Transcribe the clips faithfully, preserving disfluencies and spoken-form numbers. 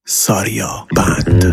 ساریا بند.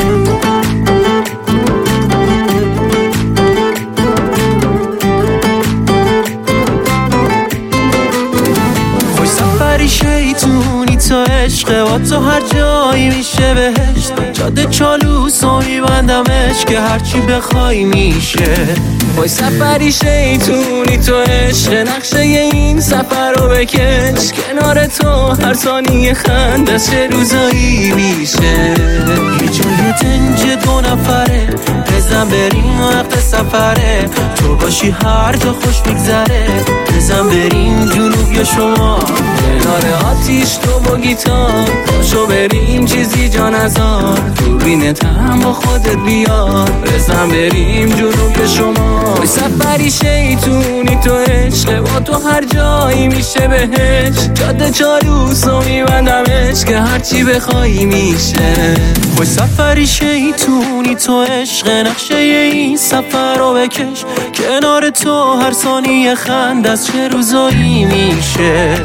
خوش سفری شیطونی تو عشقه و تو هر جایی میشه بهشت. جاده چالوس و میبندمش که هرچی بخوای میشه. خوش سفری شیطونی تو عشقه، نقشه این سفر رو بکش. کنار تو هر ثانیه خنده چه روزایی میشه. یه جای دنج دو نفره بزن بریم وقت سفره. تو باشی هر جا خوش میگذره. بزن بریم جنوب یا شمال، کنار آتیش تو با گیتار. باشو بریم چیزی جا نذار، دوربینت هم با خودت بیار. بزن بریم جنوب یا شمال. سفری شیطونی تو عشقه، با تو هر جایی میشه بهش. جاده چالوس و میبندمش که هرچی بخوایی میشه. خوش سفری شیطونی تو عشقه، نقشه این سفر رو بکش. کنار تو هر ثانیه خنده از چه روزایی میشه.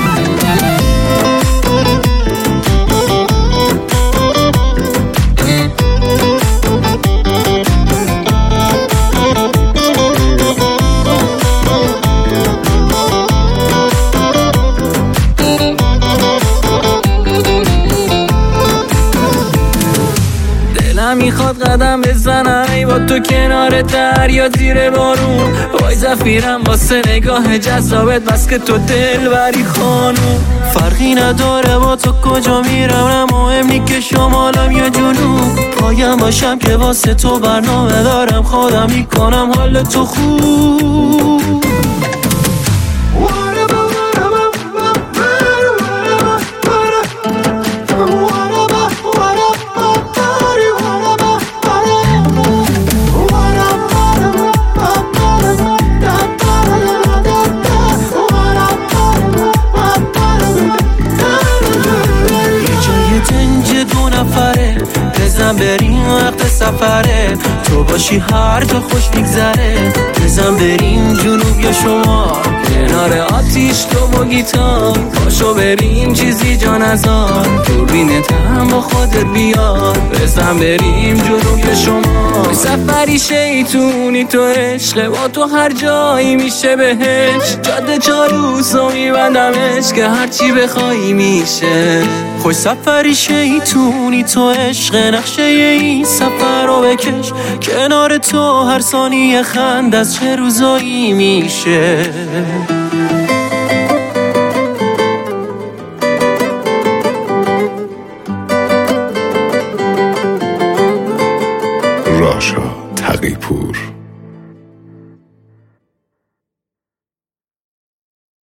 میخواد قدم بزنم ای با تو کنار دریا زیر بارون. وای زفیرم واسه نگاه جذابت، بس که تو دل بری خانوم. فرقی نداره با تو کجا میرم، نه مهم نی که شمالم یا جنوب. پایم باشم که واسه تو برنامه دارم، خودم میکنم حال تو خوب. بزن بریم وقت سفره. تو باشی هر جا خوش میگذره. بزن بریم جنوب یا شمال، کنار آتیش تو با گیتار. باشو بریم چیزی جا نذار، دوربینت هم با خودت بیار. بزن بریم جنوب یا شمال. سفری شیطونی تو عشقه، با تو هر جایی میشه بهش. جاده چالوس و میبندمش که هرچی بخوایی میشه. خوش سفری شیطونی تو عشقه، نقشه این سفر رو بکش. کنار تو هر ثانیه خنده از چه روزایی میشه. راشا تقی‌پور.